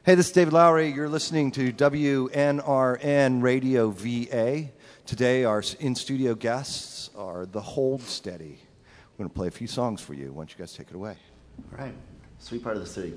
Hey, this is David Lowery. You're listening to WNRN Radio VA. Today, our in-studio guests are the Hold Steady. We're going to play a few songs for you. Why don't you guys take it away? All right. Sweet part of the city.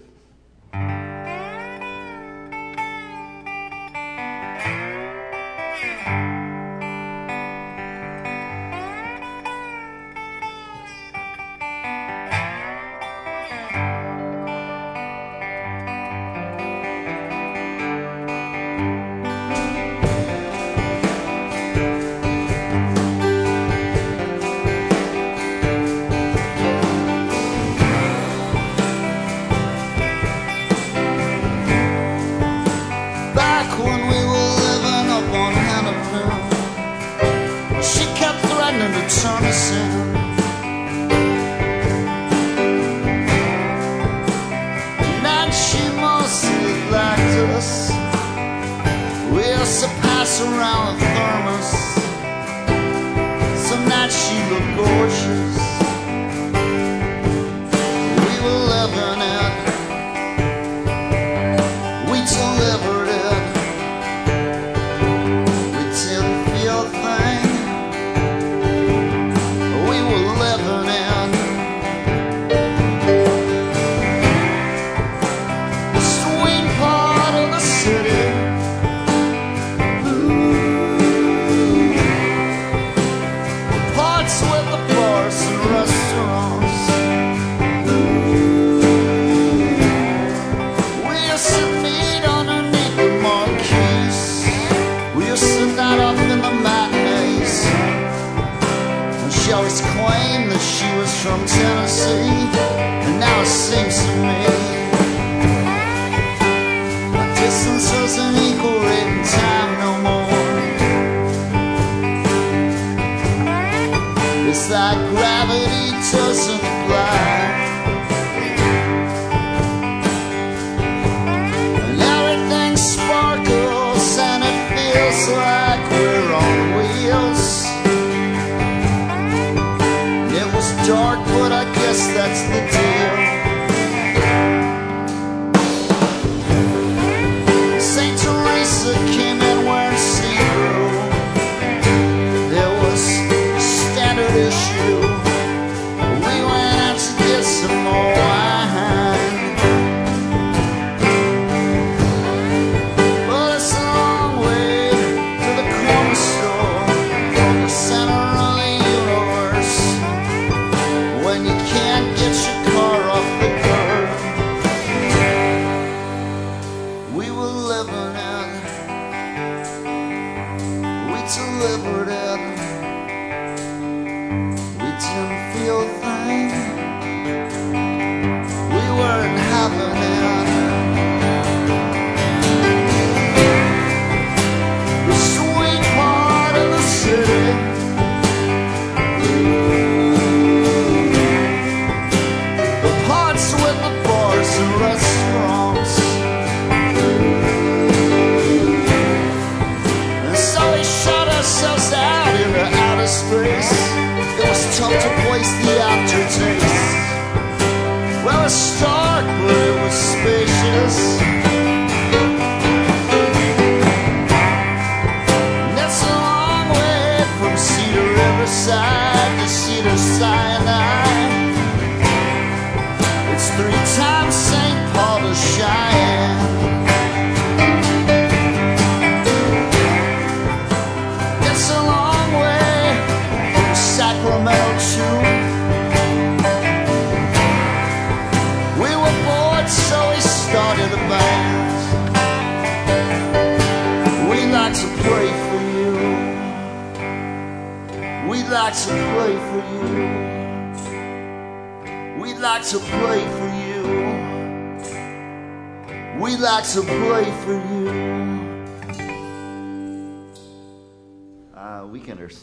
Weekenders.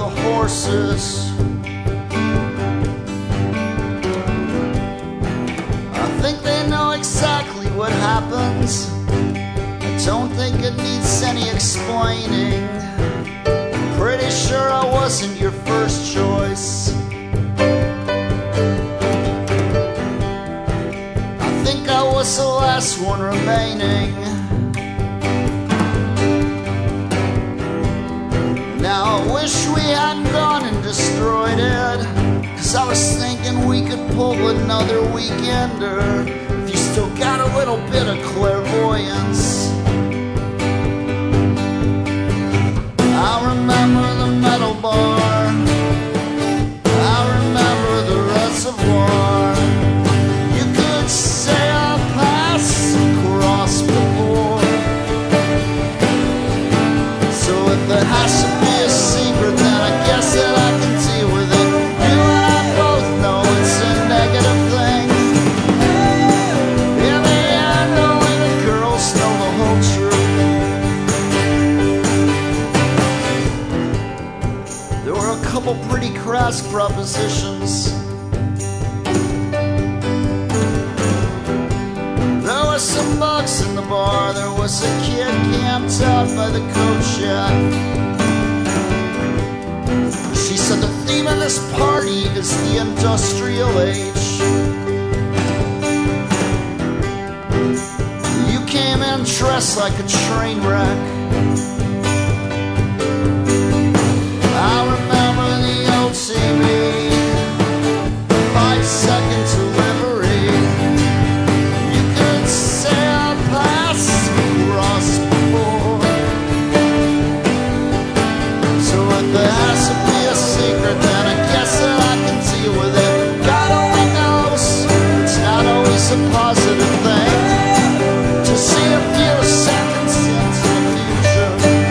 the horses. I think they know exactly what happens. I don't think it needs any explaining. Pretty sure I wasn't your first choice. I think I was the last one remaining. Now I wish we hadn't gone and destroyed it, 'cause I was thinking we could pull another weekender if you still got a little bit of clairvoyance. I remember the metal bar, I remember the reservoir. You could say I passed across before. So if it has to be a secret, then I guess that I can deal with it. You and I both know it's a negative thing. In the end, only the girls know the whole truth. There were a couple pretty crass propositions. There were some bugs in the bar. There was a kid camped out by the coat shed. She said the theme of this party is the industrial age. You came in dressed like a train wreck. I remember the old TV, 5-second delivery. You could say I passed across before. So if there has to be a secret, then I guess that I can deal with it. God only knows it's not always a positive thing to see a few seconds into the future.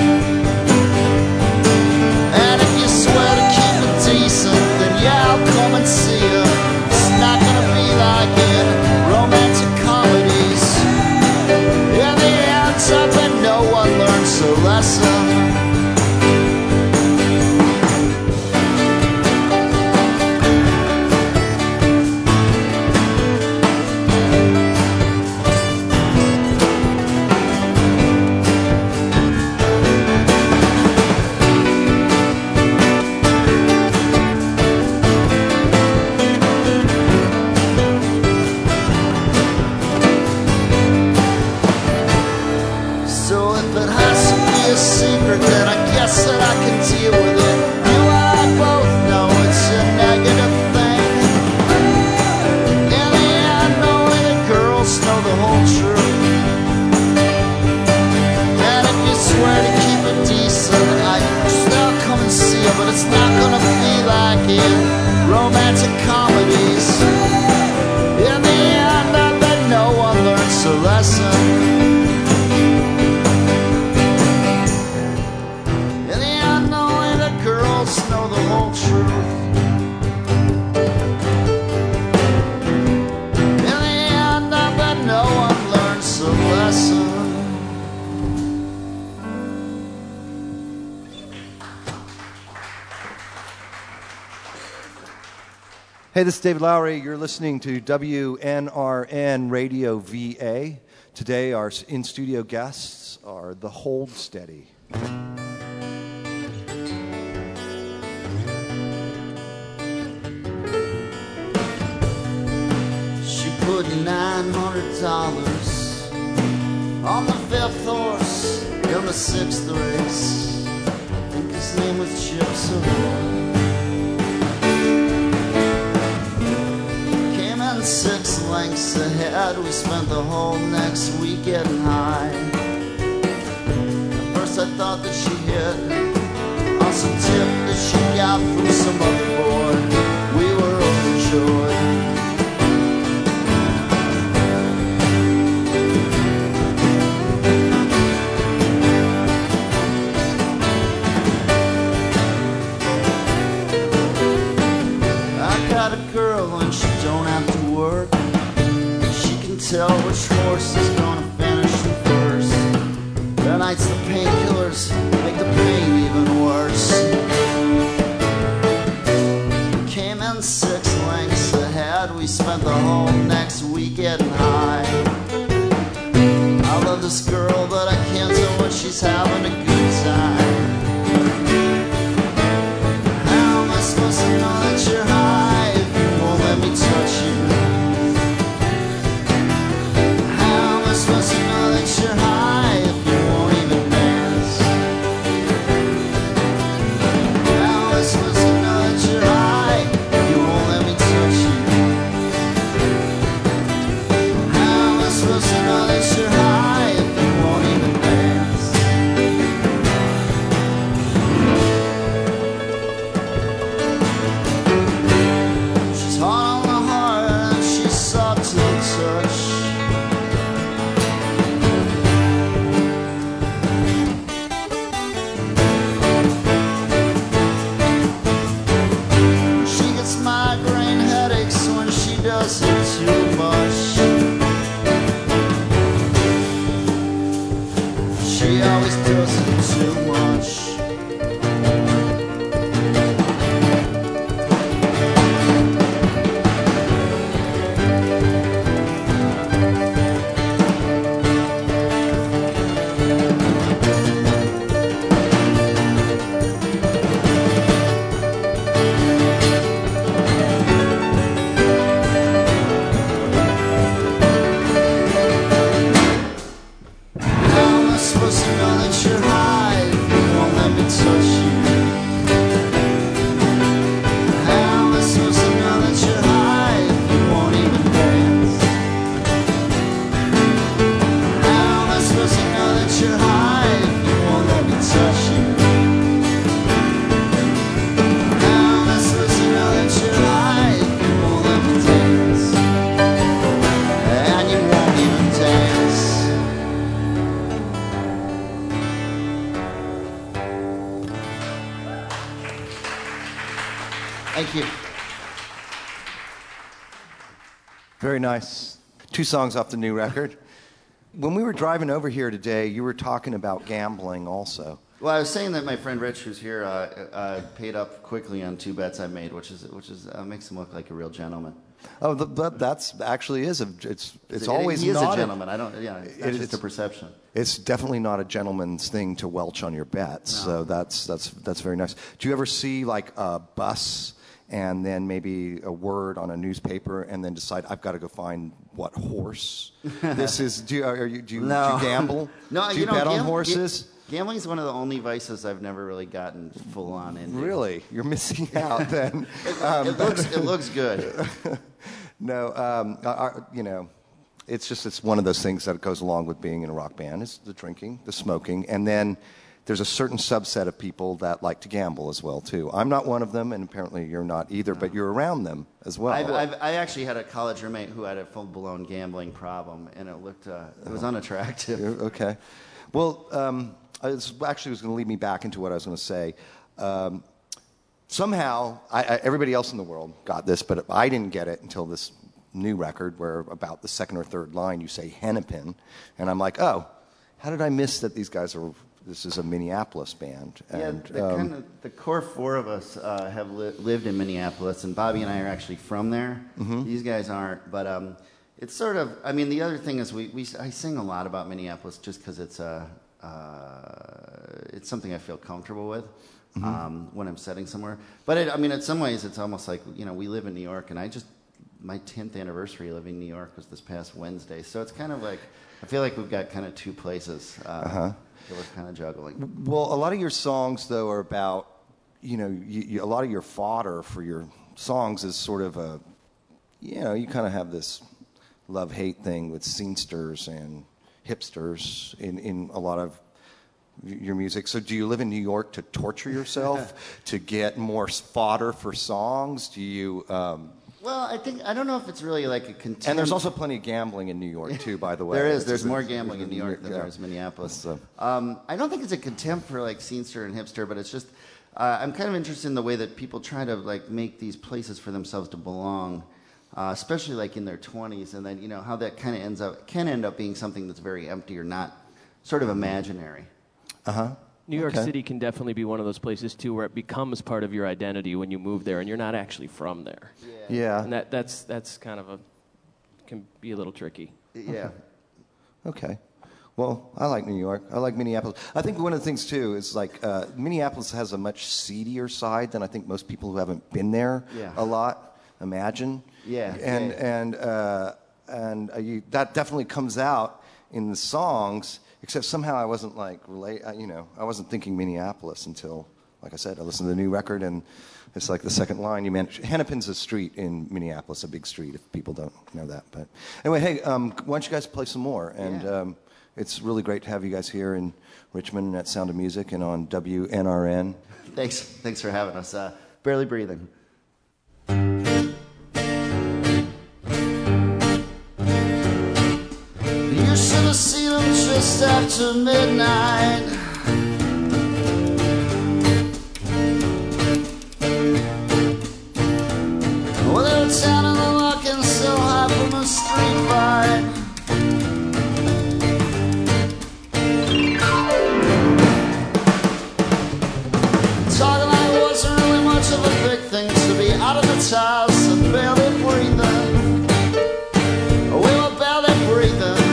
And if you swear to keep it decent, then yeah, I'll come and see you. It's not gonna be like in romantic comedies. In the end, I bet no one learns a lesson. So if it has to be a secret, then I guess that I can deal with it. You and I both know it's a negative thing. In the end, only the girls know the whole truth. And if you swear to keep it decent, I just now come and see you. But it's not gonna be like in romantic comedies. In the end, I bet no one learns a lesson. In the end, only the girls know the whole truth. In the end, I bet no one learns a lesson. Hey, this is David Lowry. You're listening to WNRN Radio VA. Today, our in-studio guests are The Hold Steady. She put $900 on the 5th horse in the 6th race. I think his name was Chip Savoy. Came in 6 lengths ahead. We spent the whole next week getting high. At first I thought that she hit on some tip that she got from some other boy. We were overjoyed. Got a girl and she don't have to work. She can tell which horse is gonna finish first. The nights the painkillers make the pain even worse. she's having a good time. How am I supposed to know that you're high if you won't let me touch you? How am I supposed to know that you're high if you won't even dance? How am I supposed to know that you're high if you won't let me touch you? How am I supposed to know that you're high if you won't even dance? She's hard on the heart and she's soft to the touch. She gets migraine headaches when she does it too much. She always does it too much. How am I supposed to know that you're high if you won't let me touch you? How am I supposed to know that you're high if you won't even dance? How am I supposed to know that you're high if you won't let me touch you? How am I supposed to know that you're high if you won't let me dance? And you won't even dance. Thank you. Very nice. 2 songs off the new record. When we were driving over here today, you were talking about gambling also. Well, I was saying that my friend Rich, who's here, paid up quickly on 2 bets I made, which makes him look like a real gentleman. Oh, but that's actually is it's always he is not a gentleman. It's just a perception. It's definitely not a gentleman's thing to welch on your bets. No. So that's very nice. Do you ever see like a bus and then maybe a word on a newspaper and then decide I've got to go find what horse this is? Do you gamble? No, do you bet on horses? Gambling is one of the only vices I've never really gotten full on into. Really, you're missing out then. It looks good. No, it's one of those things that goes along with being in a rock band. It's the drinking, the smoking, and then there's a certain subset of people that like to gamble as well too. I'm not one of them, and apparently you're not either. But you're around them as well. I actually had a college roommate who had a full-blown gambling problem, and it was unattractive. Okay, well, it actually was going to lead me back into what I was going to say. Somehow, everybody else in the world got this, but I didn't get it until this new record, where about the second or third line you say Hennepin, and I'm like, oh, how did I miss that these guys are? This is a Minneapolis band. And, the core 4 of us have lived in Minneapolis, and Bobby and I are actually from there. Mm-hmm. These guys aren't, but it's sort of. I mean, the other thing is I sing a lot about Minneapolis just because it's something I feel comfortable with. Mm-hmm. When I'm setting somewhere. But in some ways, it's almost like, we live in New York, and my 10th anniversary living in New York was this past Wednesday. So it's kind of like, I feel like we've got kind of 2 places that we're kind of juggling. Well, a lot of your songs, though, are about, a lot of your fodder for your songs is sort of you kind of have this love-hate thing with scenesters and hipsters in a lot of your music. So do you live in New York to torture yourself to get more fodder for songs? Do you Well, I don't know if it's really like a contempt. And there's also plenty of gambling in New York too, by the way. There's more gambling in New York than there is Minneapolis. I don't think it's a contempt for like scenester and hipster, but it's just I'm kind of interested in the way that people try to like make these places for themselves to belong, especially like in their 20s, and then how that kind of can end up being something that's very empty or not sort of imaginary. New York City can definitely be one of those places too, where it becomes part of your identity when you move there, and you're not actually from there. Yeah. And that's kind of can be a little tricky. Yeah. Okay. Well, I like New York. I like Minneapolis. I think one of the things, too, is like Minneapolis has a much seedier side than I think most people who haven't been there a lot imagine. Yeah. And that definitely comes out in the songs, except somehow I wasn't like, I wasn't thinking Minneapolis until, like I said, I listened to the new record, and it's like the second line you mentioned. Hennepin's a street in Minneapolis, a big street, if people don't know that. But anyway, hey, why don't you guys play some more? And it's really great to have you guys here in Richmond at Sound of Music and on WNRN. Thanks for having us. Barely Breathing. You should have seen them just after midnight. Well, they were down in the luck and so high from a street fight. Talking like it wasn't really much of a big thing to be out of the house and barely breathing. We were barely breathing.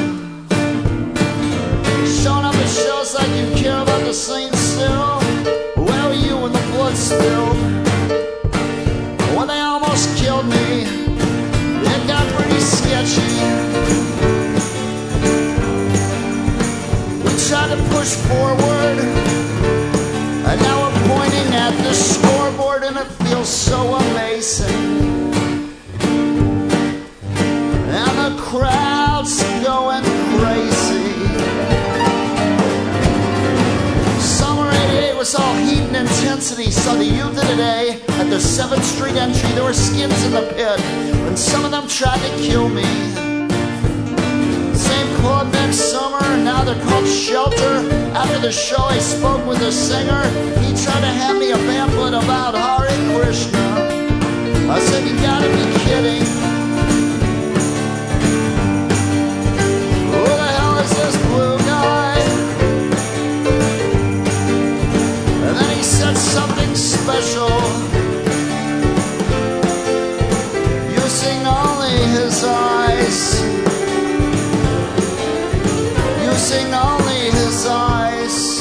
Showing up at shows like you care about the scene still. Where were you when the blood spilled? When they almost killed me, it got pretty sketchy. We tried to push forward, and now we're pointing at the scoreboard, and it feels so amazing. And the crowd's going crazy. Summer '88 was all heat and intensity. Saw the youth of today at the 7th Street entry. There were skins in the pit, and some of them tried to kill me. Same club next summer, now they're called Shelter. After the show I spoke with a singer. He tried to hand me a pamphlet about Hare Krishna. I said, you gotta be kidding. Who the hell is this blue guy? And then he said something special, using only his eyes. Using only his eyes.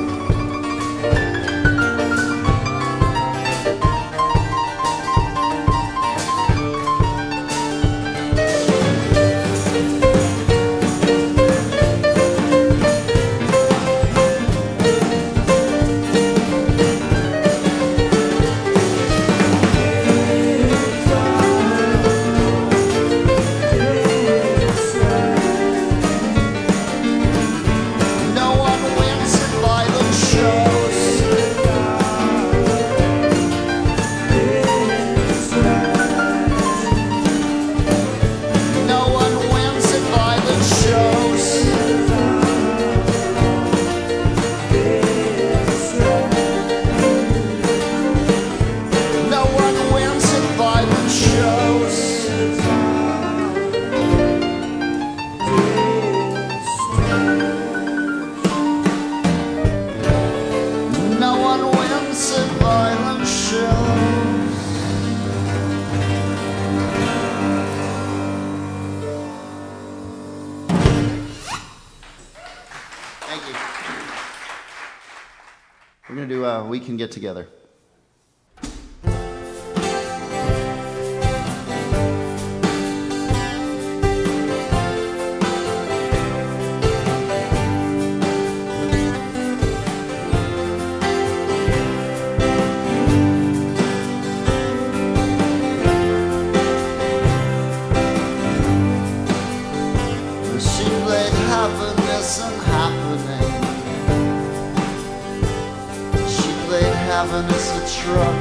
We Can Get Together. Happiness a truck.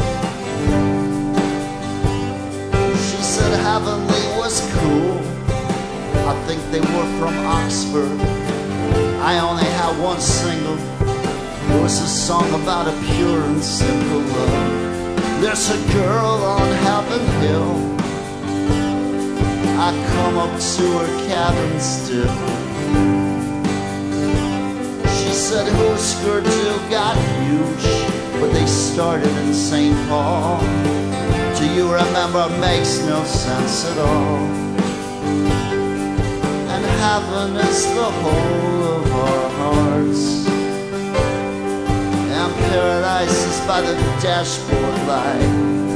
She said Heavenly was cool. I think they were from Oxford. I only had one single. It was a song about a pure and simple love. There's a girl on Heaven Hill. I come up to her cabin still. She said, whose skirt-do got huge? But they started in St. Paul. Do you remember? Makes no sense at all. And Heaven is the whole of our hearts, and paradise is by the dashboard light.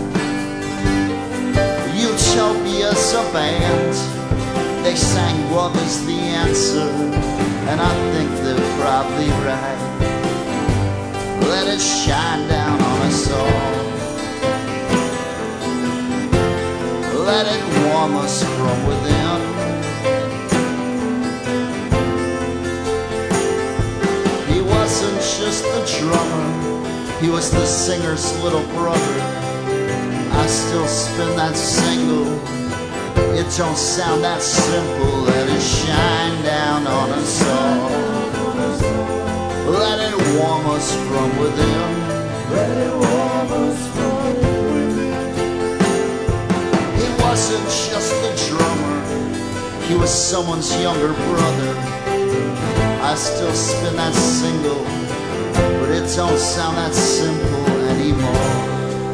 Utopia's a band, they sang love is the answer, and I think they're probably right. Let it shine down on us all, let it warm us from within. He wasn't just the drummer, he was the singer's little brother. I still spin that single, it don't sound that simple. Let it shine down on us all, let it warm us from within. Let it warm us from within. He wasn't just the drummer, he was someone's younger brother. I still spin that single, but it don't sound that simple anymore.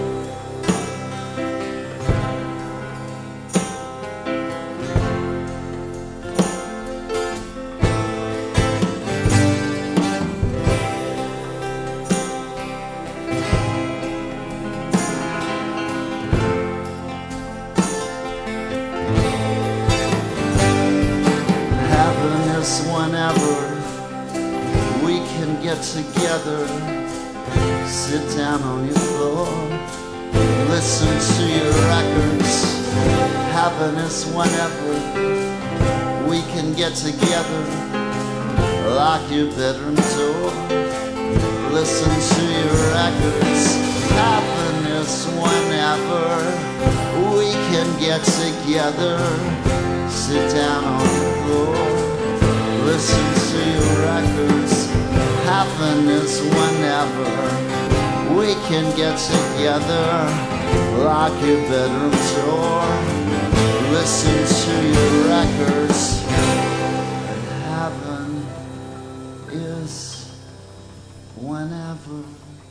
Together, sit down on your floor, listen to your records. Happiness whenever we can get together, lock your bedroom door, listen to your records. Happiness whenever we can get together, sit down on your floor, listen to your records. Happiness whenever we can get together, lock your bedroom door, listen to your records. Heaven is whenever.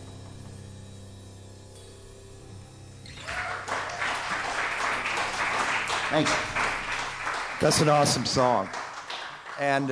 Thanks. That's an awesome song. And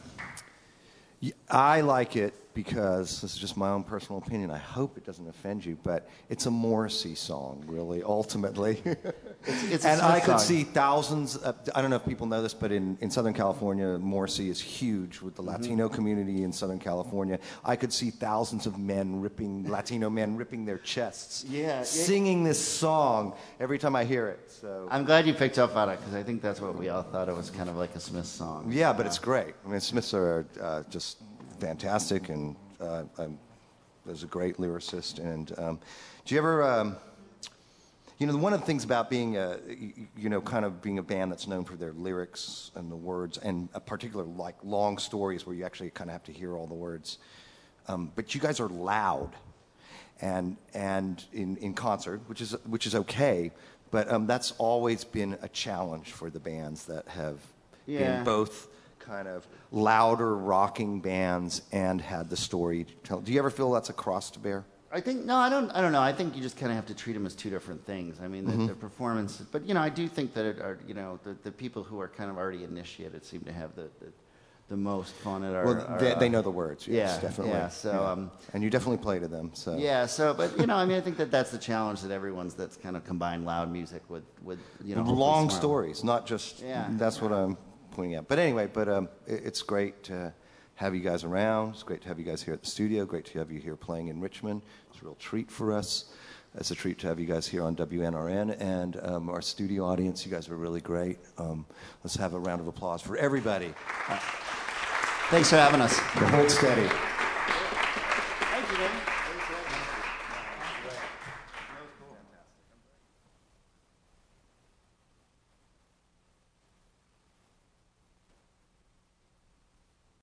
I like it because, this is just my own personal opinion, I hope it doesn't offend you, but it's a Morrissey song, really, ultimately. It's and I could song. see thousands, I don't know if people know this, but in Southern California, Morrissey is huge with the Latino community in Southern California. I could see thousands of Latino men ripping their chests, singing this song every time I hear it. So I'm glad you picked up on it, because I think that's what we all thought. It was kind of like a Smiths song. Yeah, but it's great. I mean, Smiths are just fantastic, and there's a great lyricist. And do you ever, one of the things about being kind of being a band that's known for their lyrics and the words, and a particular like long stories where you actually kind of have to hear all the words, but you guys are loud, and in concert, which is okay, but that's always been a challenge for the bands that have been both kind of louder rocking bands and had the story to tell. Do you ever feel that's a cross to bear? I think I don't know. I think you just kind of have to treat them as two different things. I mean, the performance, but I do think that the people who are kind of already initiated seem to have the most fun at our. Well, they know the words. Yes, definitely. Yeah. So and you definitely play to them. So yeah. So, but I mean, I think that's the challenge that that's kind of combined loud music with long stories, not just. Yeah. That's what I'm pointing at. But anyway, it's great to have you guys around. It's great to have you guys here at the studio. Great to have you here playing in Richmond. It's a real treat for us. It's a treat to have you guys here on WNRN and our studio audience. You guys are really great. Let's have a round of applause for everybody. Thanks for having us. Hold steady. Thank you, man.